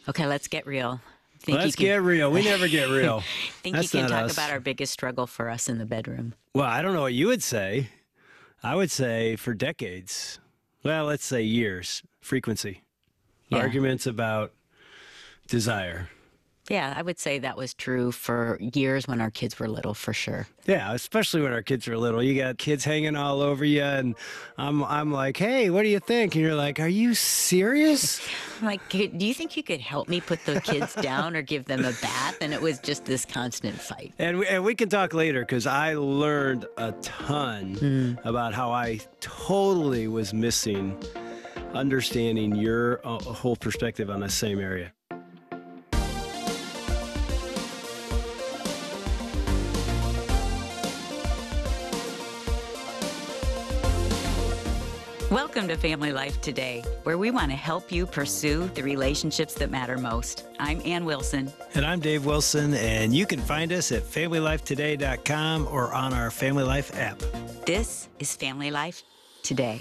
Okay, let's get real. Think Let's get real. We never get real. Think That's you can not talk us. about our biggest struggle for us in the bedroom? Well, I don't know what you would say. I would say for decades. Well, let's say years. Frequency. Yeah. Arguments about desire. Yeah, I would say that was true for years when our kids were little, for sure. Yeah, especially when our kids are little. You got kids hanging all over you, and I'm like, hey, what do you think? And you're like, are you serious? I'm like, do you think you could help me put the kids down or give them a bath? And it was just this constant fight. And we can talk later, because I learned a ton about how I totally was missing understanding your whole perspective on the same area. Welcome to Family Life Today, where we want to help you pursue the relationships that matter most. I'm Ann Wilson. And I'm Dave Wilson, and you can find us at FamilyLifeToday.com or on our Family Life app. This is Family Life Today.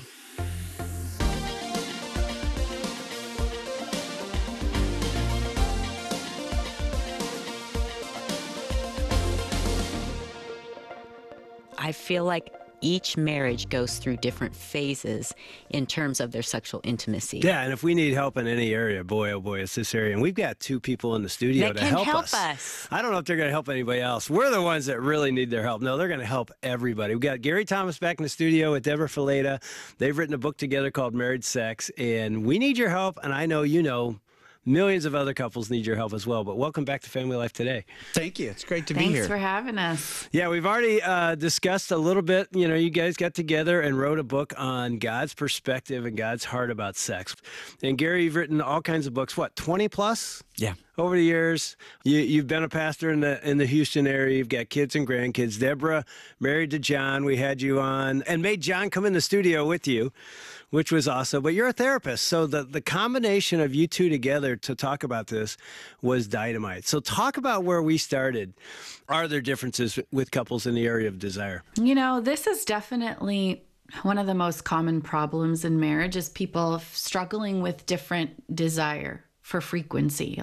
I feel like each marriage goes through different phases in terms of their sexual intimacy. Yeah, and if we need help in any area, boy, oh boy, it's this area. And we've got two people in the studio that to can help us. I don't know if they're going to help anybody else. We're the ones that really need their help. No, they're going to help everybody. We've got Gary Thomas back in the studio with Deborah Fileta. They've written a book together called Married Sex, and we need your help, and I know you know millions of other couples need your help as well. But welcome back to Family Life Today. Thank you. It's great to be Thanks here. for having us. Yeah, we've already discussed a little bit. You know, you guys got together and wrote a book on God's perspective and God's heart about sex. And Gary, you've written all kinds of books, what, 20 plus? Yeah. Over the years, you've been a pastor in the Houston area. You've got kids and grandkids. Deborah, married to John. We had you on and made John come in the studio with you, which was awesome. But you're a therapist, so the combination of you two together to talk about this was dynamite. So talk about where we started. Are there differences with couples in the area of desire? You know, this is definitely one of the most common problems in marriage is people struggling with different desire for frequency.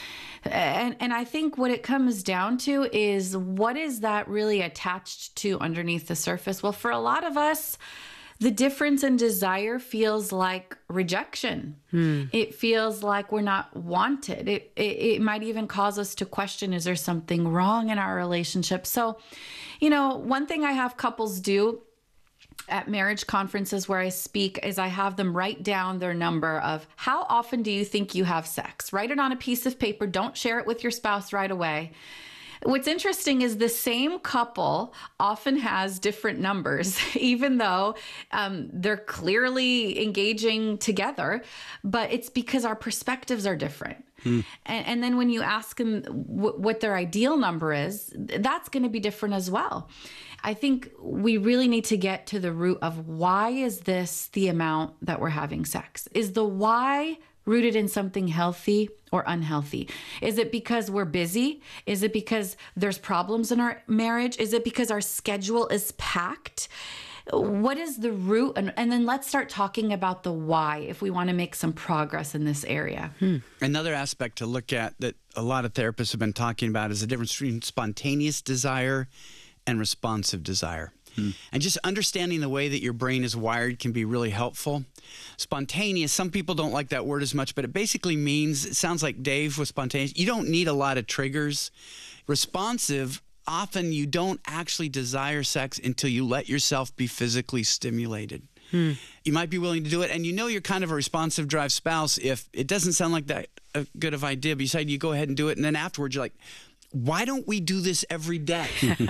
And I think what it comes down to is, what is that really attached to underneath the surface? Well, for a lot of us, the difference in desire feels like rejection. It feels like we're not wanted. It might even cause us to question, is there something wrong in our relationship? So, you know, one thing I have couples do at marriage conferences where I speak is I have them write down their number of how often do you think you have sex? Write it on a piece of paper. Don't share it with your spouse right away. What's interesting is the same couple often has different numbers, even though they're clearly engaging together, but it's because our perspectives are different. And then when you ask them what their ideal number is, that's going to be different as well. I think we really need to get to the root of, why is this the amount that we're having sex? Is the why rooted in something healthy or unhealthy? Is it because we're busy? Is it because there's problems in our marriage? Is it because our schedule is packed? What is the root? And then let's start talking about the why if we want to make some progress in this area. Another aspect to look at that a lot of therapists have been talking about is the difference between spontaneous desire and responsive desire. And just understanding the way that your brain is wired can be really helpful. Spontaneous, some people don't like that word as much, but it basically means, it sounds like Dave was spontaneous, you don't need a lot of triggers. Responsive, often you don't actually desire sex until you let yourself be physically stimulated. You might be willing to do it, and you know you're kind of a responsive drive spouse if it doesn't sound like that good of idea, but you decide you go ahead and do it, and then afterwards you're like, why don't we do this every day?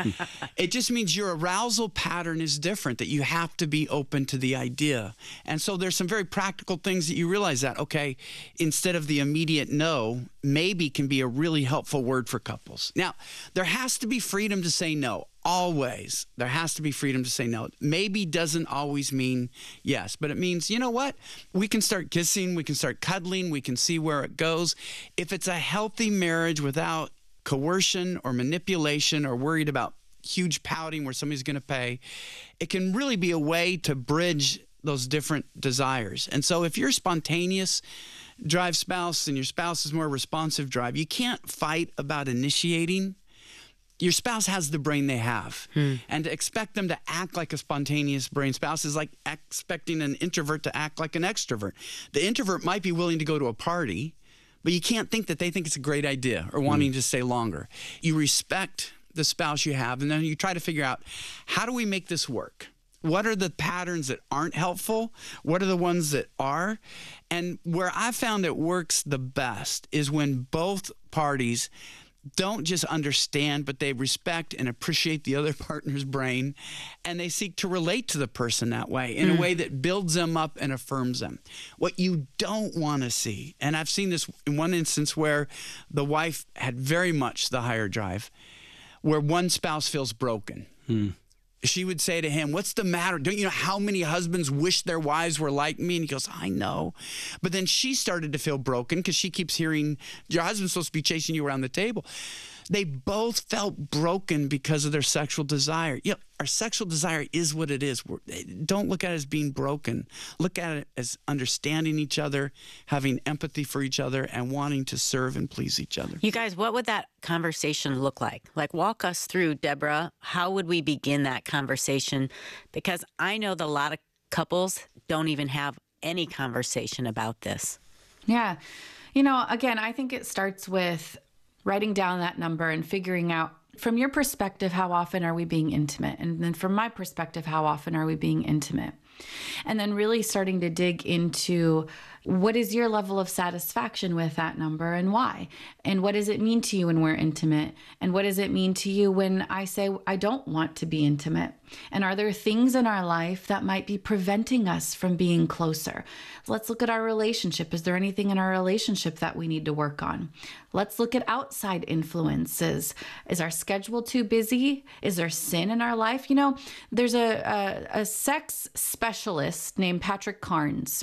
It just means your arousal pattern is different, that you have to be open to the idea. And so there's some very practical things that you realize that, okay, instead of the immediate no, maybe can be a really helpful word for couples. Now, there has to be freedom to say no. Always. There has to be freedom to say no. Maybe doesn't always mean yes, but it means, you know what? We can start kissing, we can start cuddling, we can see where it goes. If it's a healthy marriage without coercion or manipulation or worried about huge pouting where somebody's going to pay, it can really be a way to bridge those different desires. And so if you're spontaneous, drive spouse and your spouse is more responsive drive, you can't fight about initiating. Your spouse has the brain they have. And to expect them to act like a spontaneous brain spouse is like expecting an introvert to act like an extrovert. The introvert might be willing to go to a party, but you can't think that they think it's a great idea or wanting to stay longer. You respect the spouse you have, and then you try to figure out, how do we make this work? What are the patterns that aren't helpful? What are the ones that are? And where I found it works the best is when both parties don't just understand, but they respect and appreciate the other partner's brain, and they seek to relate to the person that way in a way that builds them up and affirms them. What you don't want to see, and I've seen this in one instance where the wife had very much the higher drive, where one spouse feels broken. She would say to him, "What's the matter? Don't you know how many husbands wish their wives were like me?" And he goes, "I know." But then she started to feel broken because she keeps hearing, "Your husband's supposed to be chasing you around the table." They both felt broken because of their sexual desire. You know, our sexual desire is what it is. Don't look at it as being broken. Look at it as understanding each other, having empathy for each other, and wanting to serve and please each other. You guys, what would that conversation look like? Like, walk us through, Deborah. How would we begin that conversation? Because I know that a lot of couples don't even have any conversation about this. Yeah. You know, again, I think it starts with writing down that number and figuring out, from your perspective, how often are we being intimate? And then from my perspective, how often are we being intimate? And then really starting to dig into, what is your level of satisfaction with that number and why? And what does it mean to you when we're intimate? And what does it mean to you when I say I don't want to be intimate? And are there things in our life that might be preventing us from being closer? Let's look at our relationship. Is there anything in our relationship that we need to work on? Let's look at outside influences. Is our schedule too busy? Is there sin in our life? You know, there's a sex specialist named Patrick Carnes.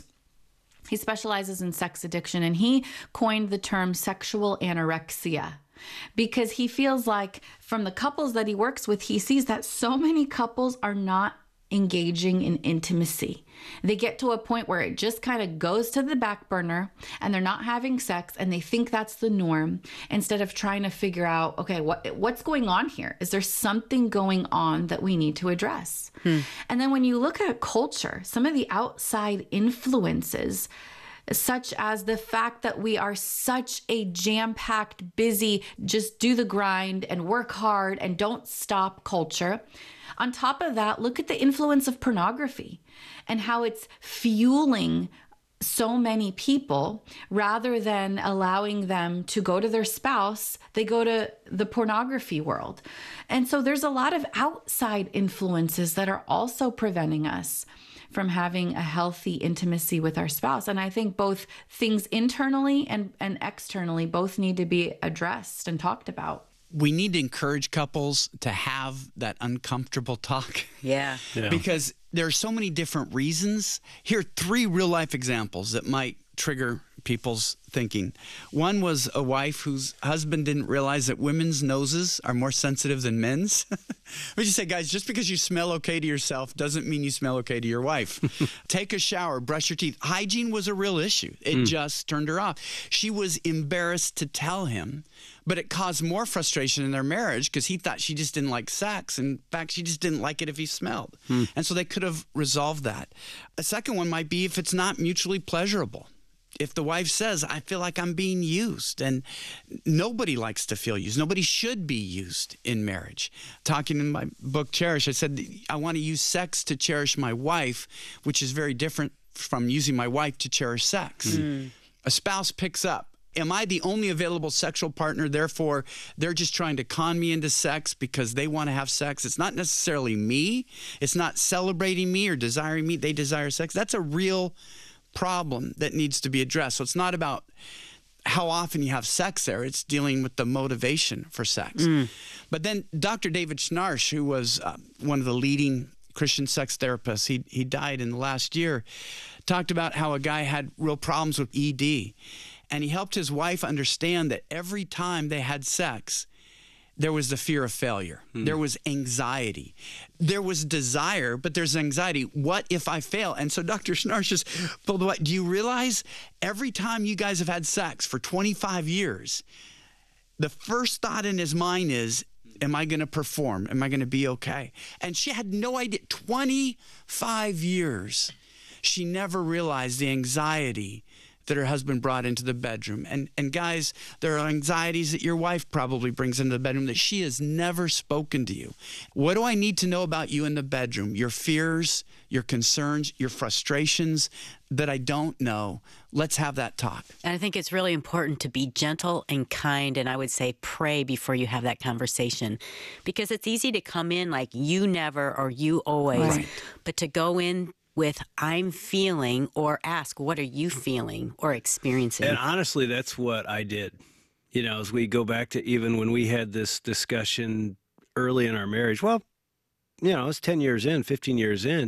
He specializes in sex addiction, and he coined the term sexual anorexia because he feels like, from the couples that he works with, he sees that so many couples are not engaging in intimacy. They get to a point where it just kind of goes to the back burner and they're not having sex, and they think that's the norm, instead of trying to figure out, okay, what's going on here? Is there something going on that we need to address? And then when you look at culture, some of the outside influences, such as the fact that we are such a jam-packed, busy, just do the grind and work hard and don't stop culture. On top of that, look at the influence of pornography and how it's fueling so many people. Rather than allowing them to go to their spouse, they go to the pornography world. And so there's a lot of outside influences that are also preventing us from having a healthy intimacy with our spouse. And I think both things internally and externally both need to be addressed and talked about. We need to encourage couples to have that uncomfortable talk. Yeah. Because there are so many different reasons. Here are 3 real life examples that might trigger people's thinking. One was a wife whose husband didn't realize that women's noses are more sensitive than men's. We just say, guys, just because you smell okay to yourself doesn't mean you smell okay to your wife. Take a shower, brush your teeth. Hygiene was a real issue. It just turned her off. She was embarrassed to tell him, but it caused more frustration in their marriage because he thought she just didn't like sex. In fact, she just didn't like it if he smelled. And so they could have resolved that. A second one might be if it's not mutually pleasurable. If the wife says, I feel like I'm being used, and nobody likes to feel used. Nobody should be used in marriage. Talking in my book, Cherish, I said, I want to use sex to cherish my wife, which is very different from using my wife to cherish sex. A spouse picks up, am I the only available sexual partner? Therefore, they're just trying to con me into sex because they want to have sex. It's not necessarily me. It's not celebrating me or desiring me. They desire sex. That's a real problem that needs to be addressed. So it's not about how often you have sex there. It's dealing with the motivation for sex. But then Dr. David Schnarch, who was one of the leading Christian sex therapists, he died in the last year, talked about how a guy had real problems with ED. And he helped his wife understand that every time they had sex, there was the fear of failure. There was anxiety. There was desire, but there's anxiety. What if I fail? And so Dr. Schnarch just pulled away. Do you realize every time you guys have had sex for 25 years, the first thought in his mind is, am I going to perform? Am I going to be okay? And she had no idea. 25 years. She never realized the anxiety that her husband brought into the bedroom. And guys, there are anxieties that your wife probably brings into the bedroom that she has never spoken to you. What do I need to know about you in the bedroom? Your fears, your concerns, your frustrations that I don't know. Let's have that talk. And I think it's really important to be gentle and kind, and I would say pray before you have that conversation, because it's easy to come in like you never or you always, Right. but to go in with I'm feeling, or ask, what are you feeling or experiencing? And honestly, that's what I did. You know, as we go back to even when we had this discussion early in our marriage, well, you know, it's 10 years in, 15 years in,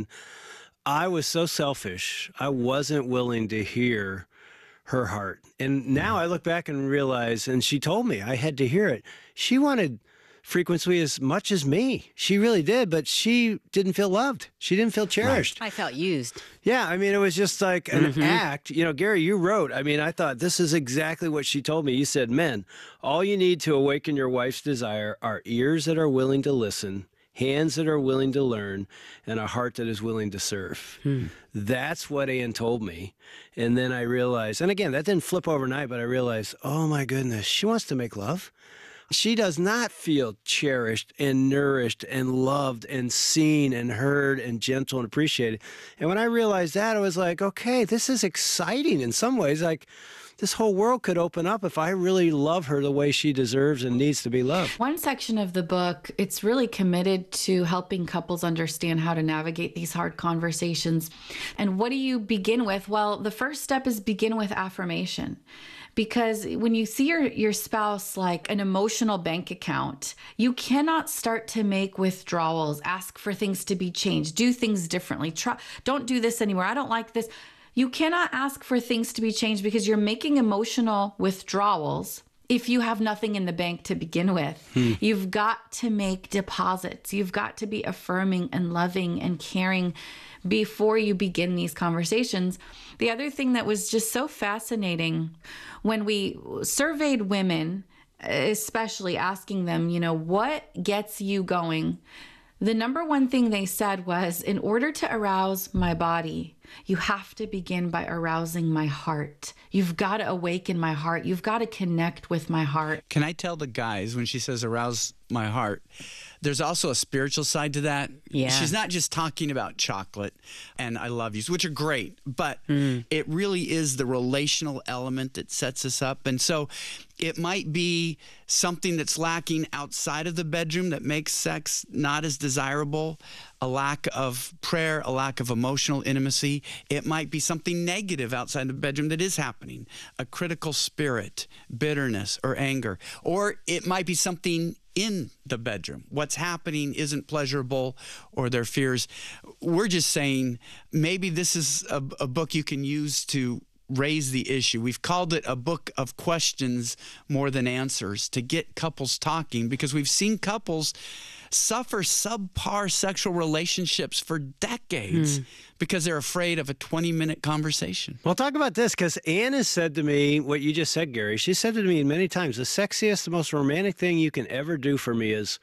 I was so selfish. I wasn't willing to hear her heart. And now I look back and realize, and she told me I had to hear it. She wanted frequency as much as me. She really did, but she didn't feel loved. She didn't feel cherished. I felt used. Yeah, I mean, it was just like an act. You know, Gary, you wrote, I mean, I thought this is exactly what she told me. You said, men, all you need to awaken your wife's desire are ears that are willing to listen, hands that are willing to learn, and a heart that is willing to serve. That's what Ann told me. And then I realized, and again, that didn't flip overnight, but I realized, oh my goodness, she wants to make love. She does not feel cherished and nourished and loved and seen and heard and gentle and appreciated. And when I realized that, I was like, okay, this is exciting in some ways. Like, this whole world could open up if I really love her the way she deserves and needs to be loved. One section of the book, it's really committed to helping couples understand how to navigate these hard conversations. And what do you begin with? Well, the first step is begin with affirmation. Because when you see your spouse like an emotional bank account, you cannot start to make withdrawals, ask for things to be changed, do things differently, don't do this anymore, I don't like this. You cannot ask for things to be changed because you're making emotional withdrawals if you have nothing in the bank to begin with. You've got to make deposits. You've got to be affirming and loving and caring before you begin these conversations. The other thing that was just so fascinating, when we surveyed women, especially asking them, you know, what gets you going? The number one thing they said was, in order to arouse my body, you have to begin by arousing my heart. You've got to awaken my heart. You've got to connect with my heart. Can I tell the guys, when she says arouse my heart, there's also a spiritual side to that. Yeah. She's not just talking about chocolate and I love yous, which are great, but it really is the relational element that sets us up. And so it might be something that's lacking outside of the bedroom that makes sex not as desirable, a lack of prayer, a lack of emotional intimacy. It might be something negative outside the bedroom that is happening, a critical spirit, bitterness, or anger. Or it might be something in the bedroom. What's happening isn't pleasurable, or their fears. We're just saying maybe this is a book you can use to raise the issue. We've called it a book of questions more than answers, to get couples talking, because we've seen couples suffer subpar sexual relationships for decades because they're afraid of a 20-minute conversation. Well, talk about this, because Ann has said to me what you just said, Gary. She said to me many times, the sexiest, the most romantic thing you can ever do for me is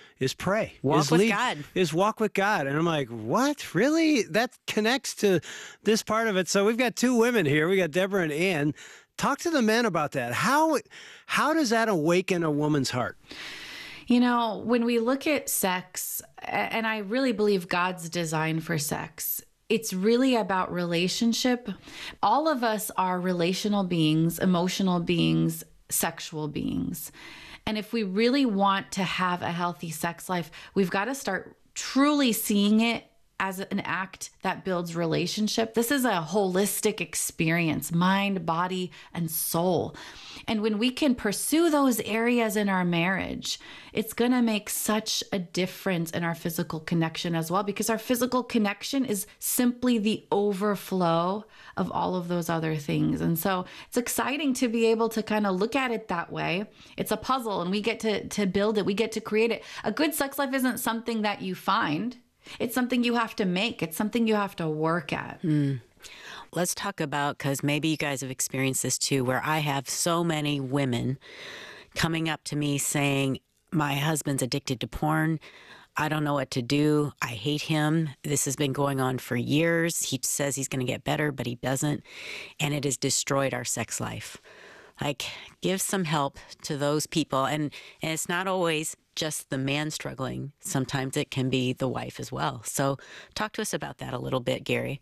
pray. Walk with God. Is walk with God. And I'm like, what? Really? That connects to this part of it. So we've got two women here. We got Deborah and Ann. Talk to the men about that. How does that awaken a woman's heart? You know, when we look at sex, and I really believe God's design for sex, it's really about relationship. All of us are relational beings, emotional beings, sexual beings. And if we really want to have a healthy sex life, we've got to start truly seeing it as an act that builds relationship. This is a holistic experience, mind, body, and soul. And when we can pursue those areas in our marriage, it's going to make such a difference in our physical connection as well, because our physical connection is simply the overflow of all of those other things. And so it's exciting to be able to kind of look at it that way. It's a puzzle, and we get to build it. We get to create it. A good sex life isn't something that you find. It's something you have to make. It's something you have to work at. Let's talk about, because maybe you guys have experienced this too, where I have so many women coming up to me saying, my husband's addicted to porn. I don't know what to do. I hate him. This has been going on for years. He says he's going to get better, but he doesn't. And it has destroyed our sex life. Like, give some help to those people. And it's not always just the man struggling. Sometimes it can be the wife as well. So talk to us about that a little bit, Gary.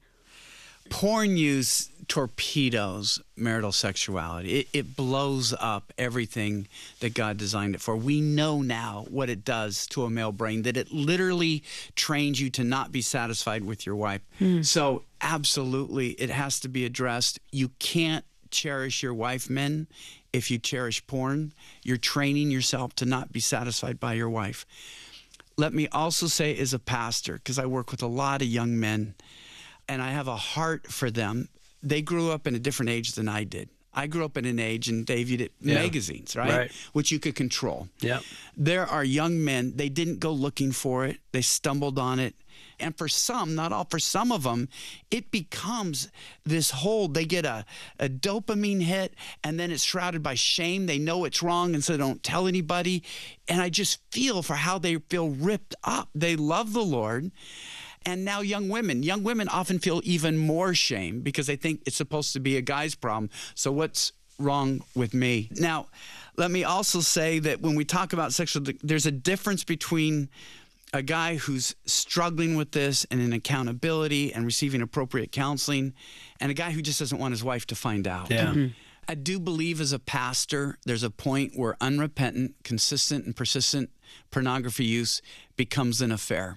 Porn use torpedoes marital sexuality. It blows up everything that God designed it for. We know now what it does to a male brain, that it literally trains you to not be satisfied with your wife. So absolutely, it has to be addressed. You can't cherish your wife, men, if you cherish porn. You're training yourself to not be satisfied by your wife. Let me also say, as a pastor, because I work with a lot of young men, and I have a heart for them. They grew up in a different age than I did. I grew up in an age, and Dave, you did magazines, right? Which you could control. There are young men, they didn't go looking for it. They stumbled on it. And for some, not all, for some of them, it becomes this whole, they get a dopamine hit, and then it's shrouded by shame. They know it's wrong, and so they don't tell anybody. And I just feel for how they feel ripped up. They love the Lord. And now young women often feel even more shame because they think it's supposed to be a guy's problem. So what's wrong with me? Now, let me also say that when we talk about sexual, there's a difference between a guy who's struggling with this and in accountability and receiving appropriate counseling, and a guy who just doesn't want his wife to find out. I do believe as a pastor, there's a point where unrepentant, consistent, and persistent pornography use becomes an affair.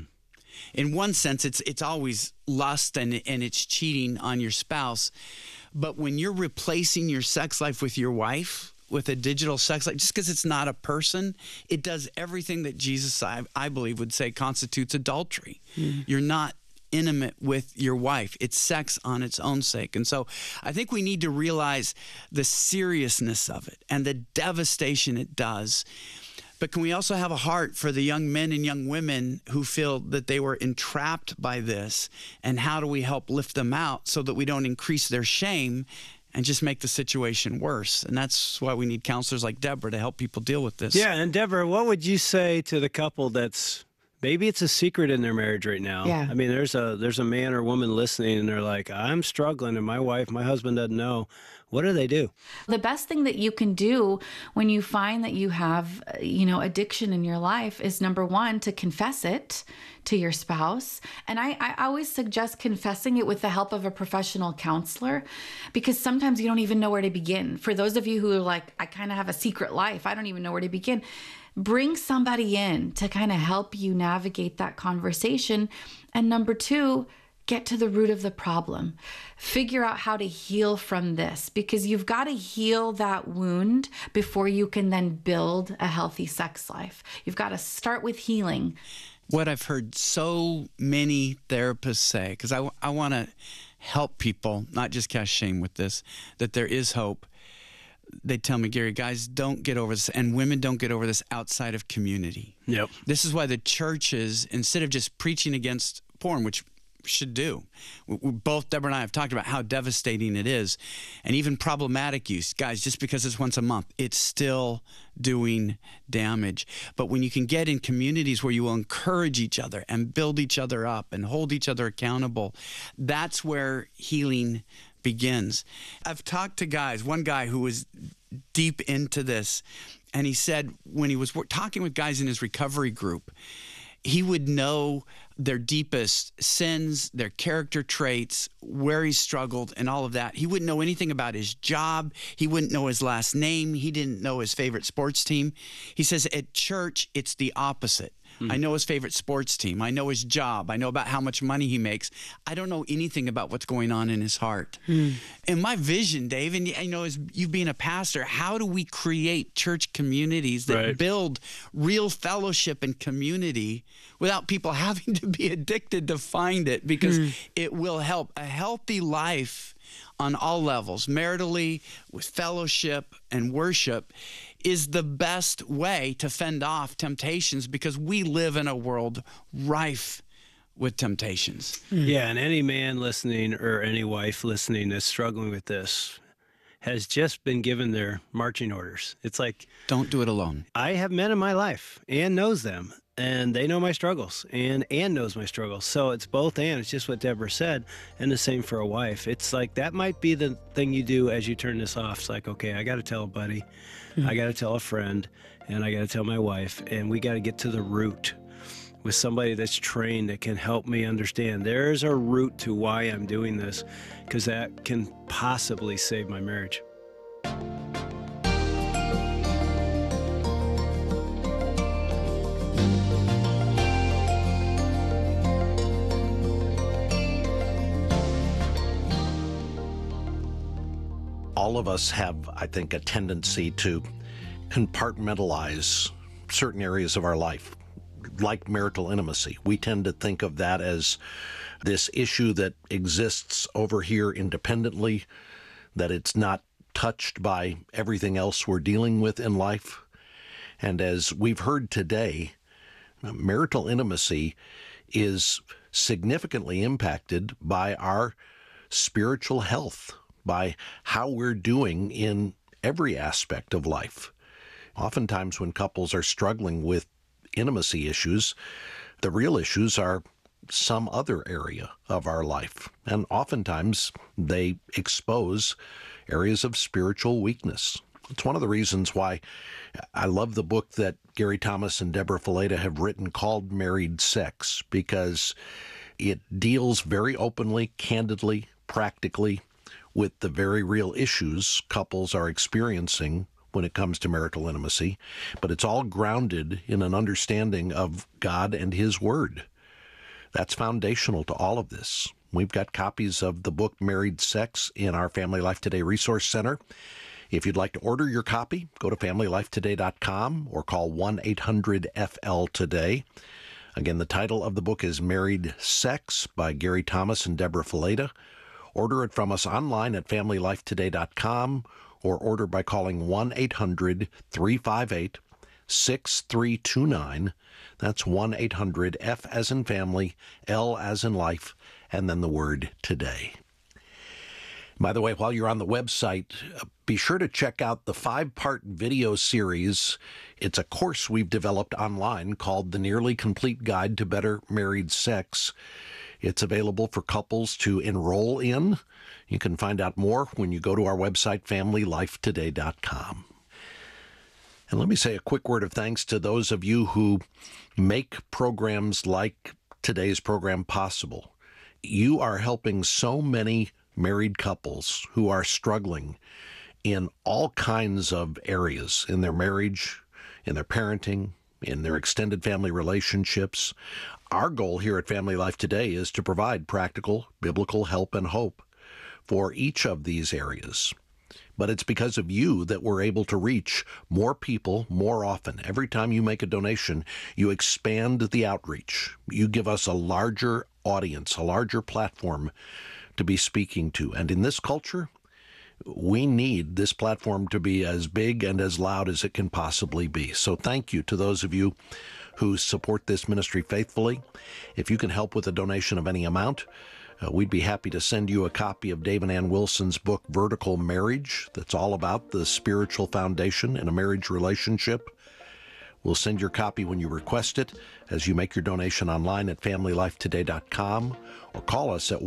In one sense, it's always lust and it's cheating on your spouse. But when you're replacing your sex life with your wife, with a digital sex life, just because it's not a person, it does everything that Jesus, I believe, would say constitutes adultery. You're not intimate with your wife. It's sex on its own sake. And so I think we need to realize the seriousness of it and the devastation it does. But can we also have a heart for the young men and young women who feel that they were entrapped by this? And how do we help lift them out so that we don't increase their shame and just make the situation worse? And that's why we need counselors like Deborah to help people deal with this. Yeah, and Deborah, what would you say to the couple that's, maybe it's a secret in their marriage right now? I mean, there's a man or woman listening, and they're like, I'm struggling, and my husband doesn't know. What do they do? The best thing that you can do when you find that you have, addiction in your life is, number one, to confess it to your spouse. And I always suggest confessing it with the help of a professional counselor, because sometimes you don't even know where to begin. For those of you who are like, I kind of have a secret life, I don't even know where to begin. Bring somebody in to kind of help you navigate that conversation. And number two, get to the root of the problem. Figure out how to heal from this, because you've got to heal that wound before you can then build a healthy sex life. You've got to start with healing. What I've heard so many therapists say, because I want to help people, not just cast shame with this, that there is hope. They tell me, Gary, guys, don't get over this, and women don't get over this outside of community. This is why the churches, instead of just preaching against porn, which should do. Both Deborah and I have talked about how devastating it is, and even problematic use. Guys, just because it's once a month, it's still doing damage. But when you can get in communities where you will encourage each other and build each other up and hold each other accountable, that's where healing begins. I've talked to guys, one guy who was deep into this, and he said when he was talking with guys in his recovery group, he would know their deepest sins, their character traits, where he struggled, and all of that. He wouldn't know anything about his job. He wouldn't know his last name. He didn't know his favorite sports team. He says at church, it's the opposite. I know his favorite sports team. I know his job. I know about how much money he makes. I don't know anything about what's going on in his heart. And my vision, Dave, and I know as you being a pastor, how do we create church communities that build real fellowship and community without people having to be addicted to find it? Because it will help. A healthy life on all levels, maritally, with fellowship and worship, is the best way to fend off temptations, because we live in a world rife with temptations. Yeah, and any man listening or any wife listening that's struggling with this has just been given their marching orders. It's like, don't do it alone. I have men in my life. Ann knows them, and they know my struggles, and Ann knows my struggles. So it's both and. It's just what Deborah said, and the same for a wife. It's like that might be the thing you do as you turn this off. It's like, okay, I got to tell a buddy, I got to tell a friend, and I got to tell my wife, and we got to get to the root with somebody that's trained that can help me understand there's a root to why I'm doing this, because that can possibly save my marriage. All of us have, I think, a tendency to compartmentalize certain areas of our life, like marital intimacy. We tend to think of that as this issue that exists over here independently, that it's not touched by everything else we're dealing with in life. And as we've heard today, marital intimacy is significantly impacted by our spiritual health, by how we're doing in every aspect of life. Oftentimes when couples are struggling with intimacy issues, the real issues are some other area of our life. And oftentimes they expose areas of spiritual weakness. It's one of the reasons why I love the book that Gary Thomas and Deborah Fileta have written called Married Sex, because it deals very openly, candidly, practically with the very real issues couples are experiencing when it comes to marital intimacy, but it's all grounded in an understanding of God and His Word. That's foundational to all of this. We've got copies of the book Married Sex in our Family Life Today Resource Center. If you'd like to order your copy, go to FamilyLifeToday.com or call 1-800-FL-TODAY. Again, the title of the book is Married Sex by Gary Thomas and Deborah Fileta. Order it from us online at FamilyLifeToday.com or order by calling 1-800-358-6329. That's 1-800-F as in family, L as in life, and then the word today. By the way, while you're on the website, be sure to check out the 5-part video series. It's a course we've developed online called The Nearly Complete Guide to Better Married Sex. It's available for couples to enroll in. You can find out more when you go to our website, FamilyLifeToday.com. And let me say a quick word of thanks to those of you who make programs like today's program possible. You are helping so many married couples who are struggling in all kinds of areas in their marriage, in their parenting, in their extended family relationships. Our goal here at Family Life Today is to provide practical, biblical help and hope for each of these areas. But it's because of you that we're able to reach more people more often. Every time you make a donation, you expand the outreach. You give us a larger audience, a larger platform to be speaking to. And in this culture, we need this platform to be as big and as loud as it can possibly be. So thank you to those of you who support this ministry faithfully. If you can help with a donation of any amount, we'd be happy to send you a copy of Dave and Ann Wilson's book, Vertical Marriage, that's all about the spiritual foundation in a marriage relationship. We'll send your copy when you request it as you make your donation online at FamilyLifeToday.com or call us at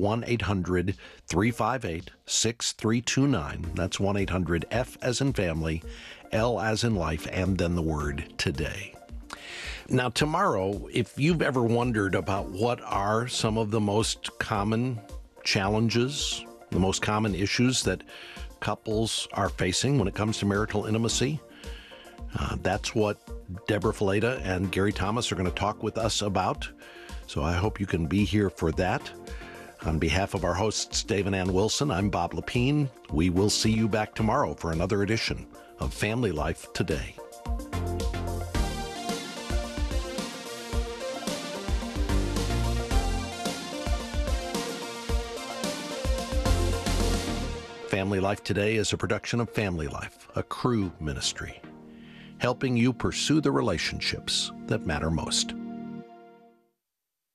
1-800-358-6329. That's 1-800-F as in family, L as in life, and then the word today. Now, tomorrow, if you've ever wondered about what are some of the most common challenges, the most common issues that couples are facing when it comes to marital intimacy, that's what Deborah Fileta and Gary Thomas are going to talk with us about. So I hope you can be here for that. On behalf of our hosts, Dave and Ann Wilson, I'm Bob Lepine. We will see you back tomorrow for another edition of Family Life Today. Family Life Today is a production of Family Life, a Cru ministry, helping you pursue the relationships that matter most.